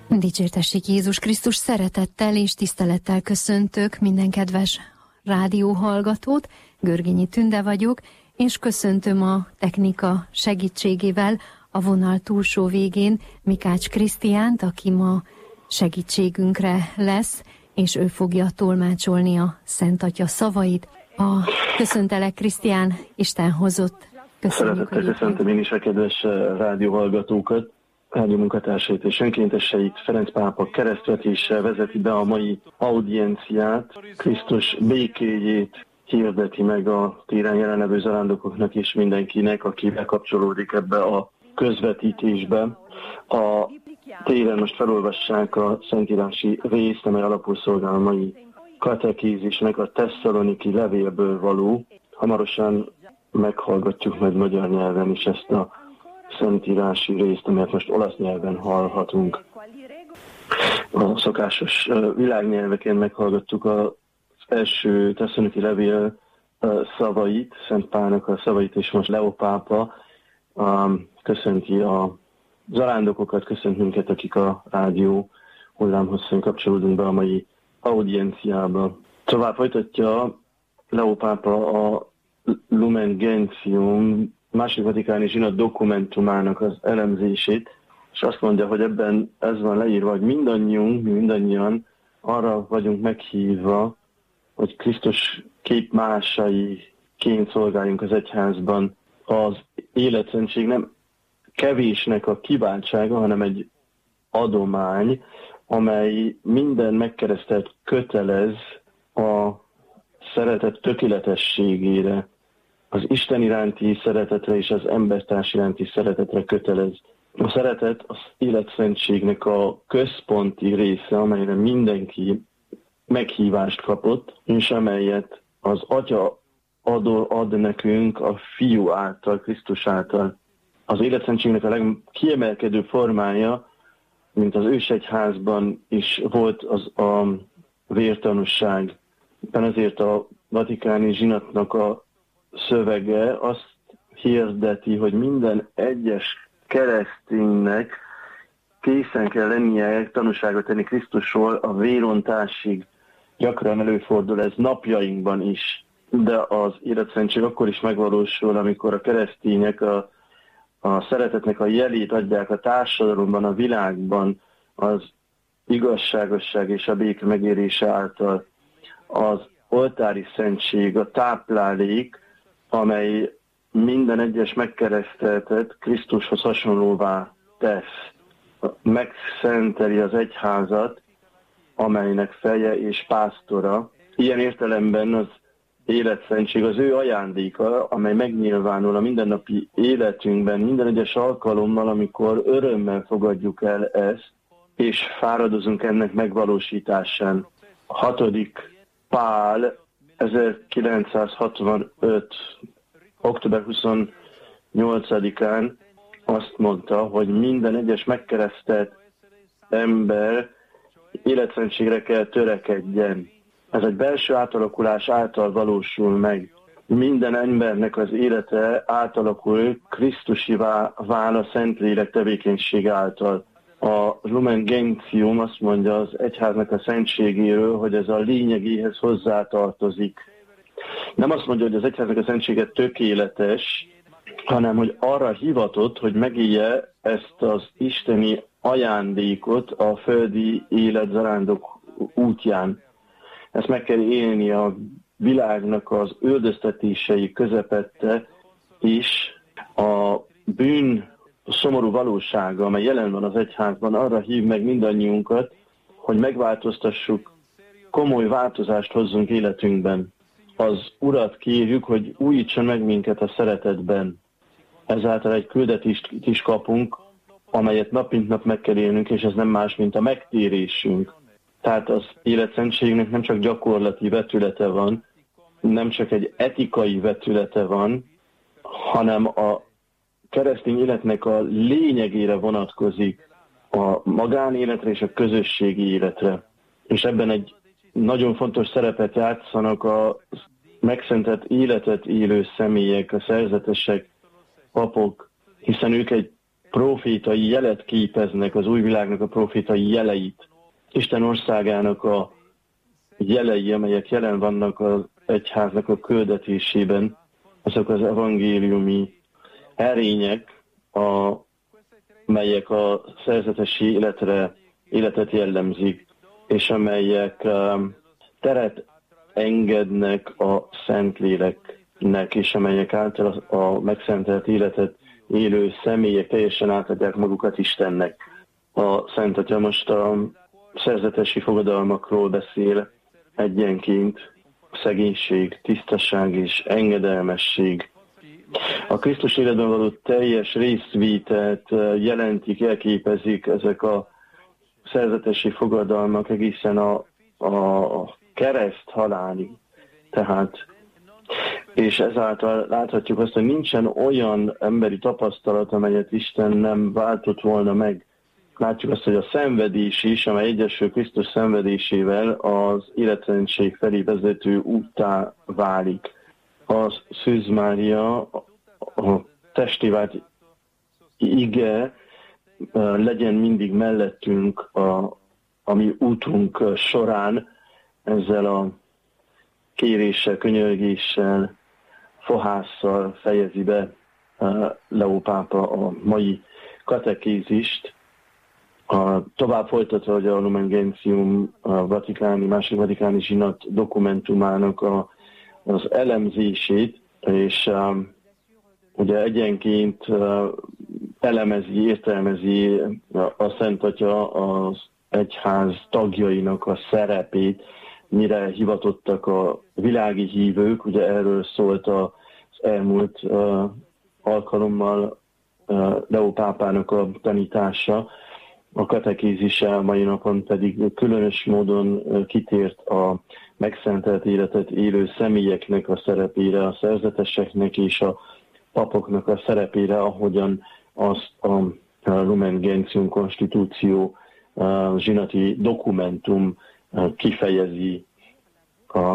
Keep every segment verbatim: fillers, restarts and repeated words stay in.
Dicsértessék Jézus Krisztus, szeretettel és tisztelettel köszöntök minden kedves rádióhallgatót. Görgényi Tünde vagyok, és köszöntöm a technika segítségével a vonal túlsó végén Mikács Krisztiánt, aki ma segítségünkre lesz, és ő fogja tolmácsolni a Szent Atya szavait. A köszöntelek, Krisztián, Isten hozott. Köszönjük, Szeretettel köszöntöm én is a kedves rádióhallgatókat, rádió munkatársait és önkénteseit. Ferenc pápa keresztvetéssel vezeti be a mai audienciát, Krisztus békéjét hirdeti meg a téren jelenlevő zarándokoknak és mindenkinek, aki bekapcsolódik ebbe a közvetítésbe. A téren most felolvassák a szentírási részt, amely alapul szolgál a mai katekézisnek, a Tesszaloniki levélből való. Hamarosan meghallgatjuk majd magyar nyelven is ezt a szentírási részt, amelyet most olasz nyelven hallhatunk. A szokásos világnyelveken meghallgattuk az első Tesszaloniki levél szavait, Szent Pálnak a szavait, és most Leó pápa köszönti a zarándokokat, köszönt minket, akik a rádió hullámhosszán kapcsolódunk be a mai audienciába. Tovább folytatja Leó pápa a Lumen Gentium második vatikáni zsinat dokumentumának az elemzését, és azt mondja, hogy ebben ez van leírva, hogy mindannyiunk, mi mindannyian arra vagyunk meghívva, hogy Krisztus képmásaiként szolgáljunk az egyházban. Az életszentség nem kevésnek a kiváltsága, hanem egy adomány, amely minden megkeresztelt kötelez a szeretet tökéletességére, az Isten iránti szeretetre és az embertárs iránti szeretetre kötelez. A szeretet az életszentségnek a központi része, amelyre mindenki meghívást kapott, és amelyet az Atya ad, ad nekünk a Fiú által, Krisztus által. Az életszentségnek a legkiemelkedő formája, mint az ősegyházban is volt, az a vértanúság. Éppen ezért a vatikáni zsinatnak a szövege azt hirdeti, hogy minden egyes kereszténynek készen kell lennie tanúságot tenni Krisztusról a vérontásig. Gyakran előfordul ez napjainkban is, de az életszentség akkor is megvalósul, amikor a keresztények a, a szeretetnek a jelét adják a társadalomban, a világban, az igazságosság és a béke megérése által. Az oltári szentség, a táplálék, amely minden egyes megkereszteltet Krisztushoz hasonlóvá tesz. Megszenteli az egyházat, amelynek feje és pásztora. Ilyen értelemben az életszentség az ő ajándéka, amely megnyilvánul a mindennapi életünkben, minden egyes alkalommal, amikor örömmel fogadjuk el ezt, és fáradozunk ennek megvalósításán. A hatodik Pál ezerkilencszázhatvanöt. október huszonnyolcadikán azt mondta, hogy minden egyes megkeresztelt ember életszentségre kell törekedjen. Ez egy belső átalakulás által valósul meg. Minden embernek az élete átalakul Krisztusivá vál a Szentlélek tevékenysége által. A Lumen Gentium azt mondja az egyháznak a szentségéről, hogy ez a lényegéhez hozzátartozik. Nem azt mondja, hogy az egyháznak a szentsége tökéletes, hanem hogy arra hivatott, hogy megélje ezt az isteni ajándékot a földi élet zarándok útján. Ezt meg kell élni a világnak az üldöztetései közepette is. A bűn a szomorú valósága, amely jelen van az egyházban, arra hív meg mindannyiunkat, hogy megváltoztassuk, komoly változást hozzunk életünkben. Az Urat kérjük, hogy újítson meg minket a szeretetben. Ezáltal egy küldetést is kapunk, amelyet nap mint nap meg kell élnünk, és ez nem más, mint a megtérésünk. Tehát az életszentségnek nem csak gyakorlati vetülete van, nem csak egy etikai vetülete van, hanem a keresztény életnek a lényegére vonatkozik, a magánéletre és a közösségi életre. És ebben egy nagyon fontos szerepet játszanak a megszentelt életet élő személyek, a szerzetesek, papok, hiszen ők egy profétai jelet képeznek, az új világnak a profétai jeleit, Isten országának a jelei, amelyek jelen vannak az egyháznak a küldetésében, azok az evangéliumi erények, a, melyek a szerzetesi életre, életet jellemzik, és amelyek um, teret engednek a Szentléleknek, és amelyek által a, a megszentelt életet élő személyek teljesen átadják magukat Istennek. A Szent Atya most a szerzetesi fogadalmakról beszél egyenként, szegénység, tisztaság és engedelmesség. A Krisztus életben való teljes részvételt jelentik, elképezik ezek a szerzetesi fogadalmak egészen a, a kereszt halálig. Tehát, és ezáltal láthatjuk azt, hogy nincsen olyan emberi tapasztalat, amelyet Isten nem váltott volna meg. Látjuk azt, hogy a szenvedés is, amely egyesül Krisztus szenvedésével, az életrendség felé vezető úttá válik. A Szűz Mária, a testé vált ige legyen mindig mellettünk a, a mi útunk során, ezzel a kéréssel, könyörgéssel, fohásszal fejezi be Leó pápa a mai katekézist. A, tovább folytatva, hogy a Lumen Gentium, a vatikáni, második vatikáni zsinat dokumentumának a, az elemzését, és um, ugye egyenként uh, elemezi, értelmezi a Szent Atya az egyház tagjainak a szerepét, mire hivatottak a világi hívők, ugye erről szólt az elmúlt uh, alkalommal uh, Leó pápának a tanítása, a katekézise, mai napon pedig különös módon kitért a megszentelt életet élő személyeknek a szerepére, a szerzeteseknek és a papoknak a szerepére, ahogyan azt a Lumen Gentium konstitúció zsinati dokumentum kifejezi. A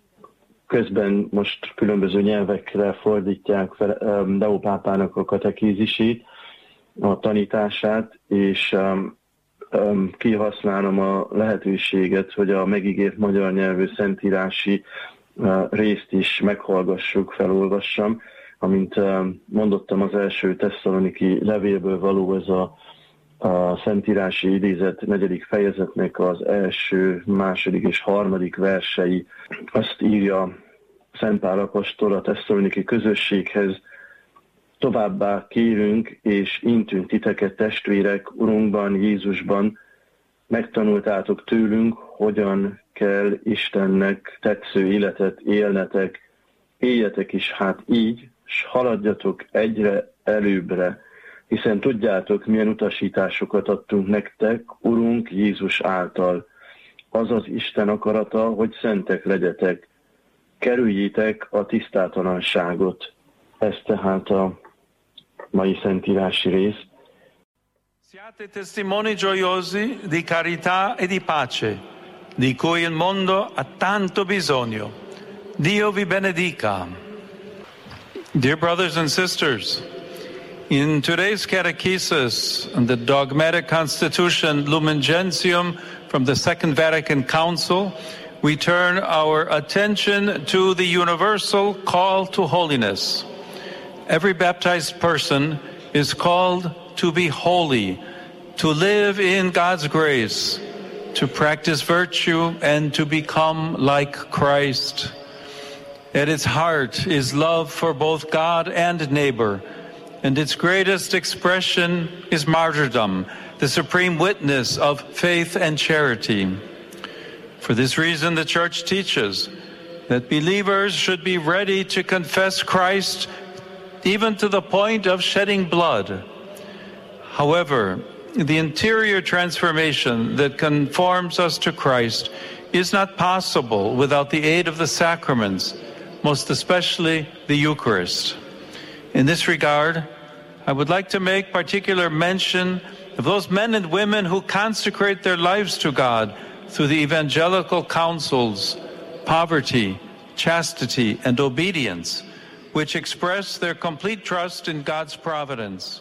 közben most különböző nyelvekre fordítják Leó pápának a katekézisét, a tanítását, és um, um, kihasználom a lehetőséget, hogy a megígért magyar nyelvű szentírási uh, részt is meghallgassuk, felolvassam. Amint um, mondottam, az első tesszaloniki levélből való ez a, a szentírási idézet negyedik fejezetnek az első, második és harmadik versei. Azt írja Szent Pál apostol a tesszaloniki közösséghez: továbbá kérünk és intünk titeket, testvérek, Urunkban, Jézusban, megtanultátok tőlünk, hogyan kell Istennek tetsző életet élnetek, éljetek is hát így, s haladjatok egyre előbbre, hiszen tudjátok, milyen utasításokat adtunk nektek, Urunk Jézus által. Az az Isten akarata, hogy szentek legyetek, kerüljétek a tisztátalanságot. Ez tehát a mai szentírási rész. Siate testimoni gioiosi di carità e di pace, di cui il mondo ha tanto bisogno. Dio vi benedica. Dear brothers and sisters, in today's catechesis on the dogmatic constitution Lumen Gentium from the Second Vatican Council, we turn our attention to the universal call to holiness. Every baptized person is called to be holy, to live in God's grace, to practice virtue, and to become like Christ. At its heart is love for both God and neighbor, and its greatest expression is martyrdom, the supreme witness of faith and charity. For this reason, the Church teaches that believers should be ready to confess Christ even to the point of shedding blood. However, the interior transformation that conforms us to Christ is not possible without the aid of the sacraments, most especially the Eucharist. In this regard, I would like to make particular mention of those men and women who consecrate their lives to God through the evangelical counsels, poverty, chastity, and obedience, which express their complete trust in God's providence.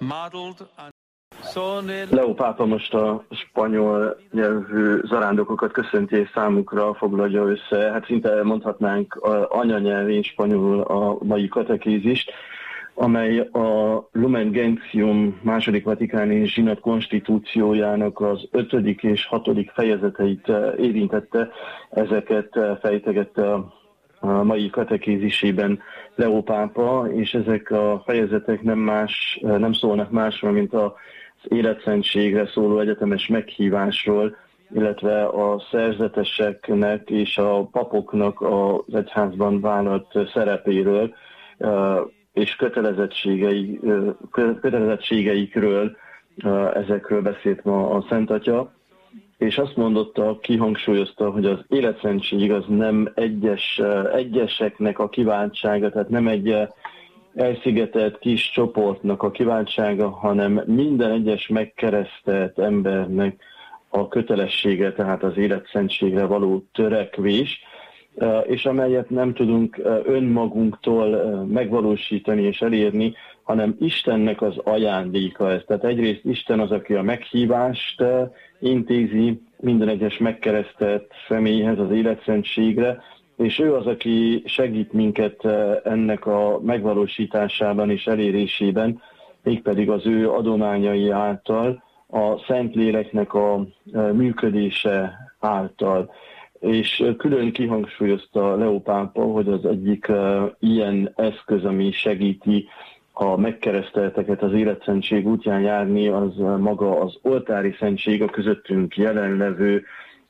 modeled on Leo pápa most a spanyol nyelvű zarándokokat köszönti és számukra foglalja össze. Hát szinte mondhatnánk anyanyelvén spanyolul a mai katekézist, amely a Lumen Gentium második vatikáni zsinat konstitúciójának az ötödik és hatodik fejezeteit érintette. Ezeket fejtegette a mai katekézisében Leo pápa, és ezek a fejezetek nem, más, nem szólnak másról, mint a az életszentségre szóló egyetemes meghívásról, illetve a szerzeteseknek és a papoknak az egyházban vállalt szerepéről és kötelezettségei, kötelezettségeikről, ezekről beszélt ma a Szent Atya, és azt mondotta, kihangsúlyozta, hogy az életszentség az nem egyes, egyeseknek a kiváltsága, tehát nem egy elszigetelt kis csoportnak a kiváltsága, hanem minden egyes megkeresztelt embernek a kötelessége, tehát az életszentségre való törekvés, és amelyet nem tudunk önmagunktól megvalósítani és elérni, hanem Istennek az ajándéka ez. Tehát egyrészt Isten az, aki a meghívást intézi minden egyes megkeresztelt személyhez az életszentségre, és ő az, aki segít minket ennek a megvalósításában és elérésében, mégpedig az ő adományai által, a Szentléleknek a működése által. És külön kihangsúlyozta Leo pápa, hogy az egyik ilyen eszköz, ami segíti a megkeresztelteket az életszentség útján járni, az maga az oltári szentség, a közöttünk jelenlevő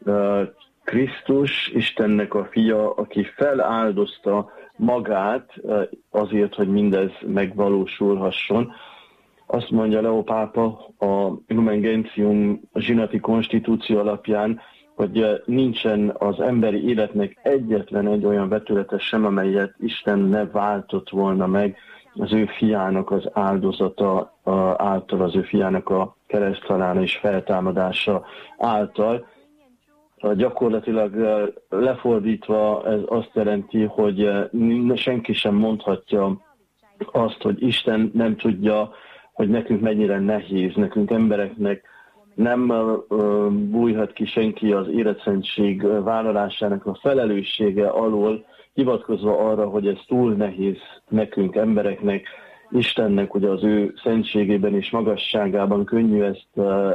Krisztus, Istennek a fia, aki feláldozta magát azért, hogy mindez megvalósulhasson. Azt mondja Leo pápa a Lumen Gentium zsinati konstitúció alapján, hogy nincsen az emberi életnek egyetlen egy olyan vetülete sem, amelyet Isten ne váltott volna meg az ő fiának az áldozata által, az ő fiának a kereszthalála és feltámadása által. Gyakorlatilag lefordítva ez azt jelenti, hogy senki sem mondhatja azt, hogy Isten nem tudja, hogy nekünk mennyire nehéz, nekünk embereknek nem bújhat ki senki az életszentség vállalásának a felelőssége alól, hivatkozva arra, hogy ez túl nehéz nekünk embereknek, Istennek ugye az ő szentségében és magasságában könnyű ezt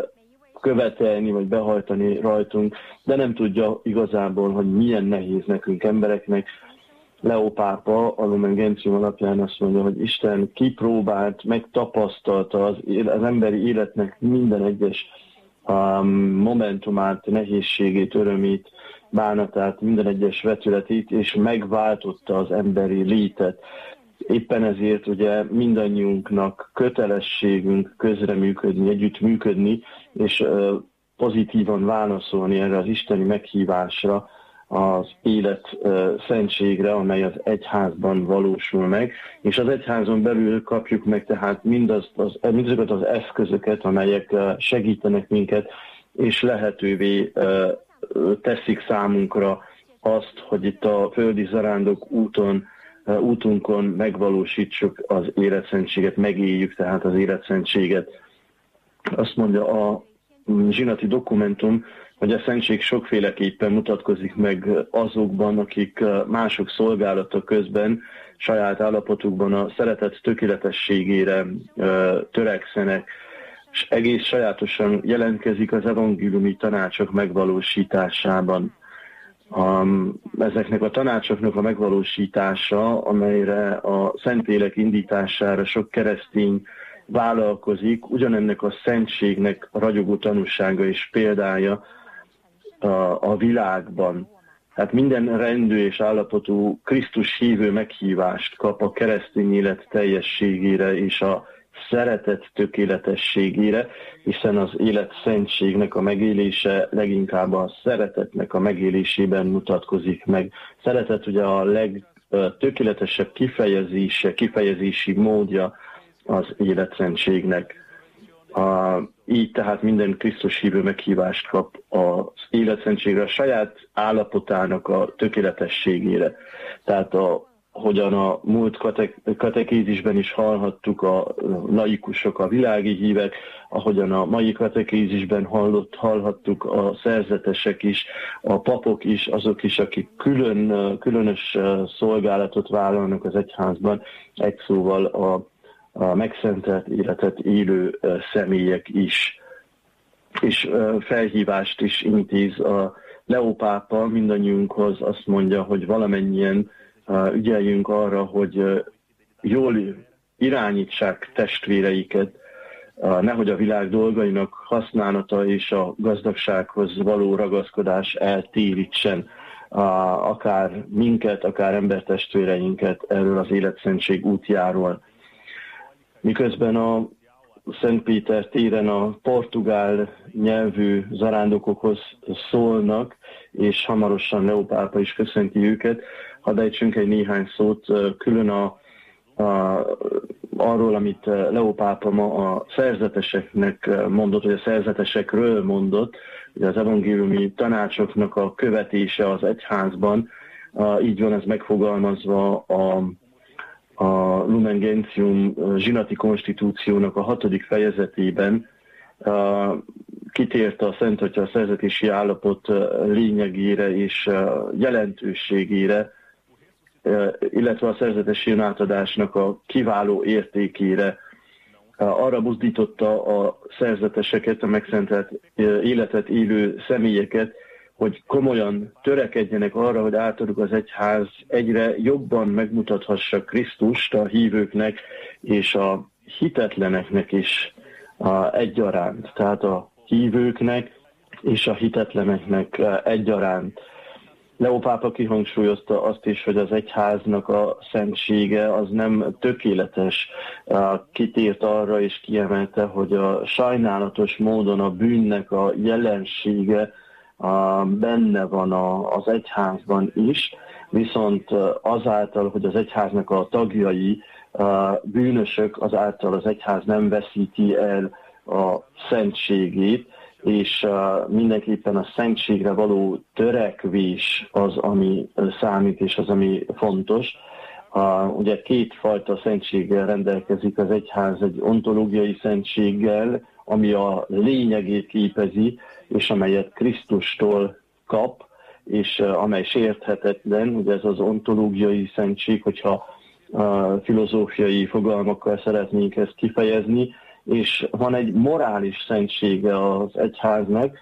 követelni, vagy behajtani rajtunk, de nem tudja igazából, hogy milyen nehéz nekünk embereknek. Leo pápa a Lumen Gentium alapján azt mondja, hogy Isten kipróbált, megtapasztalta az, az emberi életnek minden egyes um, momentumát, nehézségét, örömét, bánatát, minden egyes vetületét, és megváltotta az emberi létet. Éppen ezért ugye mindannyiunknak kötelességünk közreműködni, együttműködni, és pozitívan válaszolni erre az isteni meghívásra, az élet szentségre, amely az egyházban valósul meg, és az egyházon belül kapjuk meg tehát mindazt az, mindazokat az eszközöket, amelyek segítenek minket, és lehetővé teszik számunkra azt, hogy itt a földi zarándok úton, útunkon megvalósítsuk az életszentséget, megéljük tehát az életszentséget. Azt mondja a zsinati dokumentum, hogy a szentség sokféleképpen mutatkozik meg azokban, akik mások szolgálata közben saját állapotukban a szeretet tökéletességére törekszenek, és egész sajátosan jelentkezik az evangéliumi tanácsok megvalósításában. A, ezeknek a tanácsoknak a megvalósítása, amelyre a Szentlélek indítására sok keresztény vállalkozik, ugyanennek a szentségnek a ragyogó tanúsága és példája a, a világban. Hát minden rendű és állapotú Krisztus hívő meghívást kap a keresztény élet teljességére és a szeretet tökéletességére, hiszen az élet szentségnek a megélése leginkább a szeretetnek a megélésében mutatkozik meg. Szeretet ugye a legtökéletesebb kifejezése, kifejezési módja az életszentségnek. A, így tehát minden Krisztus hívő meghívást kap az életszentségre, a saját állapotának a tökéletességére. Tehát a, ahogyan a múlt katek- katekézisben is hallhattuk, a laikusok, a világi hívek, ahogyan a mai katekézisben hallott, hallhattuk a szerzetesek is, a papok is, azok is, akik külön, különös szolgálatot vállalnak az egyházban, egy szóval a, a megszentelt életet élő személyek is. És felhívást is intéz a Leó pápa mindannyiunkhoz, azt mondja, hogy valamennyien ügyeljünk arra, hogy jól irányítsák testvéreiket, nehogy a világ dolgainak használata és a gazdagsághoz való ragaszkodás eltérítsen akár minket, akár embertestvéreinket erről az életszentség útjáról. Miközben a Szent Péter téren a portugál nyelvű zarándokokhoz szólnak, és hamarosan Leó pápa is köszönti őket, hadd ejtsünk egy néhány szót külön a, a, arról, amit Leó pápa ma a szerzeteseknek mondott, vagy a szerzetesekről mondott, hogy az evangéliumi tanácsoknak a követése az egyházban, így van ez megfogalmazva a a Lumen Gentium zsinati konstitúciónak a hatodik fejezetében, kitért a Szent Atya a szerzetési állapot lényegére és jelentőségére, illetve a szerzetesi önátadásnak a kiváló értékére. Arra buzdította a szerzeteseket, a megszentelt életet élő személyeket, hogy komolyan törekedjenek arra, hogy általuk az egyház egyre jobban megmutathassa Krisztust a hívőknek és a hitetleneknek is egyaránt. Tehát a hívőknek és a hitetleneknek egyaránt. Leó pápa kihangsúlyozta azt is, hogy az egyháznak a szentsége az nem tökéletes. Kitért arra és kiemelte, hogy a sajnálatos módon a bűnnek a jelensége A, benne van a, az egyházban is, viszont azáltal, hogy az egyháznak a tagjai a bűnösök, azáltal az egyház nem veszíti el a szentségét, és a, mindenképpen a szentségre való törekvés az, ami számít, és az, ami fontos. A, ugye kétfajta szentséggel rendelkezik az egyház, egy ontológiai szentséggel, ami a lényegét képezi, és amelyet Krisztustól kap, és amely sérthetetlen, ugye ez az ontológiai szentség, hogyha uh, filozófiai fogalmakkal szeretnénk ezt kifejezni, és van egy morális szentsége az egyháznak,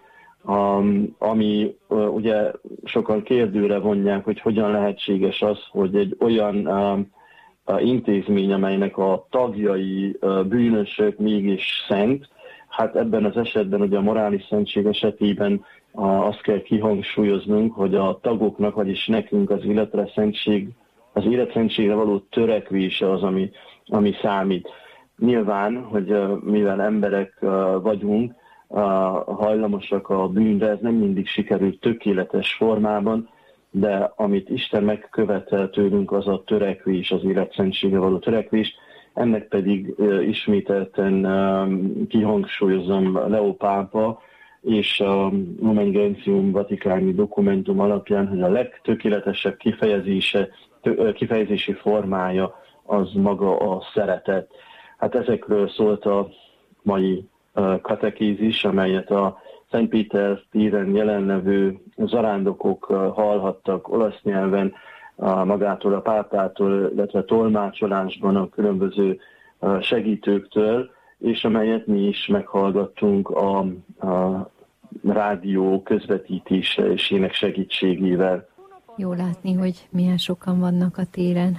um, ami uh, ugye sokan kérdőre vonják, hogy hogyan lehetséges az, hogy egy olyan um, uh, intézmény, amelynek a tagjai uh, bűnösök, mégis szent. Hát ebben az esetben, ugye a morális szentség esetében azt kell kihangsúlyoznunk, hogy a tagoknak, vagyis nekünk az életre szentség, az életszentségre való törekvése az, ami, ami számít. Nyilván, hogy mivel emberek vagyunk, hajlamosak a bűnre, ez nem mindig sikerül tökéletes formában, de amit Isten megkövetel tőlünk, az a törekvés, az életszentségre való törekvés. Ennek pedig ismételten kihangsúlyozom Leó pápa és a Lumen Gentium vatikáni dokumentum alapján, hogy a legtökéletesebb kifejezése, kifejezési formája az maga a szeretet. Hát ezekről szólt a mai katekézis, amelyet a Szent Péter téren jelenlevő zarándokok hallhattak olasz nyelven, a magától a pápától, illetve tolmácsolásban a különböző segítőktől, és amelyet mi is meghallgattunk a, a rádió közvetítésének segítségével. Jó látni, hogy milyen sokan vannak a téren.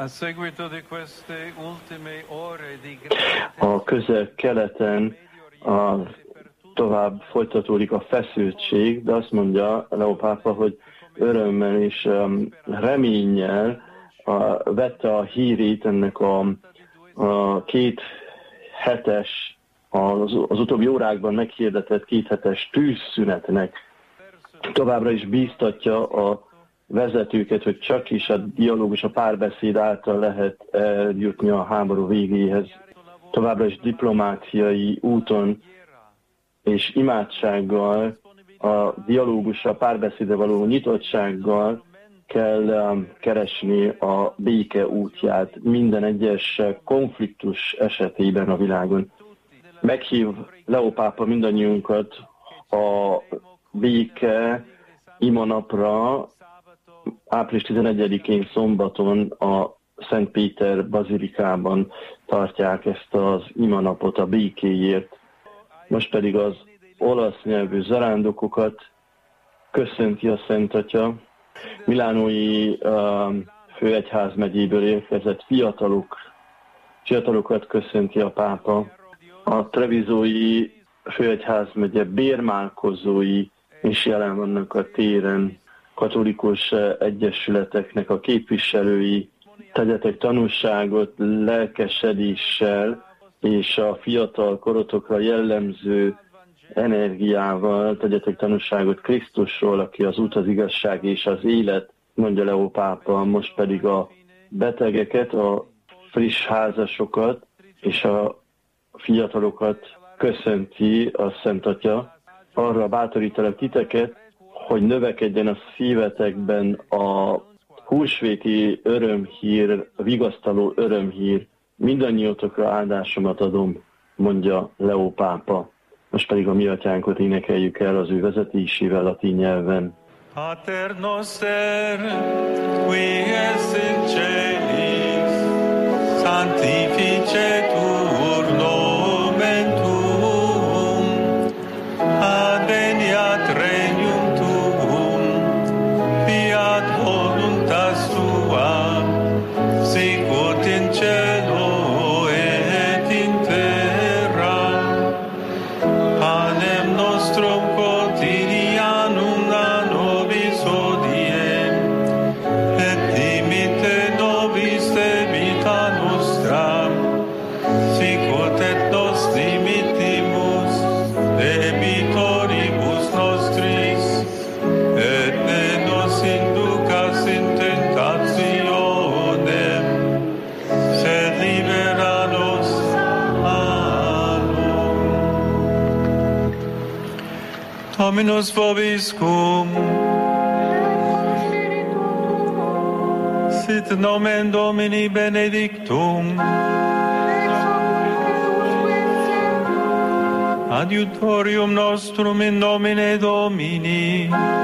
A közel-keleten a, tovább folytatódik a feszültség, de azt mondja Leó pápa, hogy örömmel és um, reménnyel uh, vette a hírét ennek a, a két hetes, az, az utóbbi órákban meghirdetett két hetes tűzszünetnek. Továbbra is bíztatja a vezetőket, hogy csak is a dialógus, a párbeszéd által lehet eljutni a háború végéhez. Továbbra is diplomáciai úton és imádsággal, a dialógusra, párbeszédre való nyitottsággal kell keresni a béke útját minden egyes konfliktus esetében a világon. Meghív Leó pápa mindannyiunkat a béke imanapra. április tizenegyedikén szombaton a Szent Péter bazilikában tartják ezt az imanapot a békéért. Most pedig az olasz nyelvű zarándokokat köszönti a Szent Atya. Milánói uh, főegyházmegyéből érkezett fiatalok, fiatalokat köszönti a pápa. A trevizói főegyházmegye bérmálkozói is jelen vannak a téren, katolikus egyesületeknek a képviselői. Tegyetek tanúságot lelkesedéssel és a fiatal korotokra jellemző energiával, tegyetek tanúságot Krisztusról, aki az út, az igazság és az élet, mondja Leó pápa. Most pedig a betegeket, a friss házasokat és a fiatalokat köszönti a Szent Atya. Arra bátorítalak titeket, hogy növekedjen a szívetekben a húsvéti örömhír, vigasztaló örömhír. Mindannyiótokra áldásomat adom, mondja Leó pápa. Most pedig a mi atyánkot énekeljük el az ő vezetésével latin nyelven. Pater noster, qui es in celis, sanctificetur nomen tuum, adveniat regnum tuum, fiat voluntas tua, sicut in cielo et in terra. Panem nostrum quotidianum da nobis hodie, et dimitte nobis debita nostra, sicut et nos dimittimus debitoribus nostris, et ne nos inducas in tentationem, sed libera nos malo. Dominus vobiscum, sit nomen Domini benedictum, adiutorium nostrum in nomine Domini,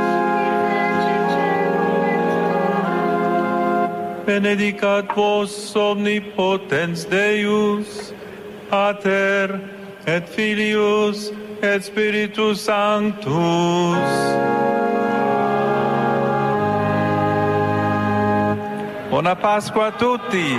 benedicat vos omnipotens Deus, Pater et Filius et Spiritus Sanctus. Buona Pasqua a tutti!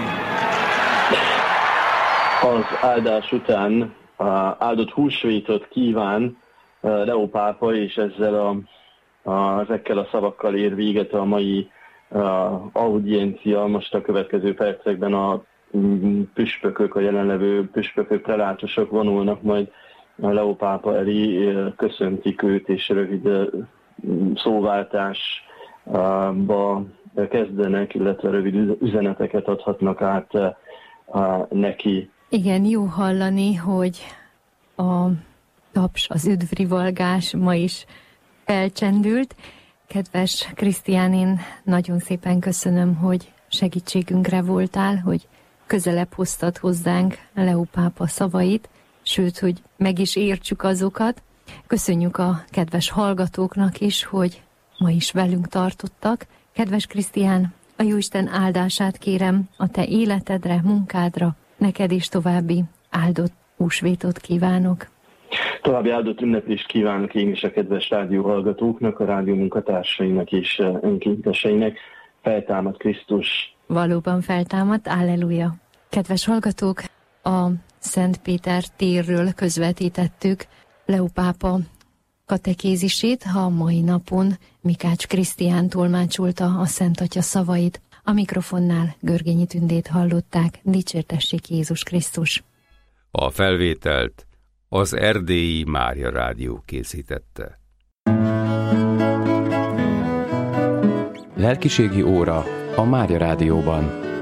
Az áldás után áldott húsvétot kíván Leó pápa, és ezzel a, a, ezekkel a szavakkal ér véget a mai a, audiencia. Most a következő percekben a püspökök, a jelenlevő püspökök, prelátusok vonulnak majd a Leó pápa elé, köszöntik őt, és rövid szóváltásba kezdenek, illetve rövid üzeneteket adhatnak át neki. Igen, jó hallani, hogy a taps, az üdvrivalgás ma is felcsendült. Kedves Krisztián, én nagyon szépen köszönöm, hogy segítségünkre voltál, hogy közelebb hoztad hozzánk Leó pápa szavait, sőt, hogy meg is értsük azokat. Köszönjük a kedves hallgatóknak is, hogy ma is velünk tartottak. Kedves Krisztián, a Jóisten áldását kérem a te életedre, munkádra, neked is további áldott húsvétot kívánok. További áldott ünneplést kívánok én is a kedves rádióhallgatóknak, a rádió munkatársainak és önkénteseinek. Feltámad Krisztus! Valóban feltámadt, alleluja! Kedves hallgatók, a Szent Péter térről közvetítettük Leó pápa katekézisét, ha a mai napon Mikács Krisztián tolmácsolta a Szent Atya szavait. A mikrofonnál Görgényi Tündét hallották, dicsértessék Jézus Krisztus. A felvételt az Erdélyi Mária Rádió készítette. Lelkiségi óra a Mária Rádióban.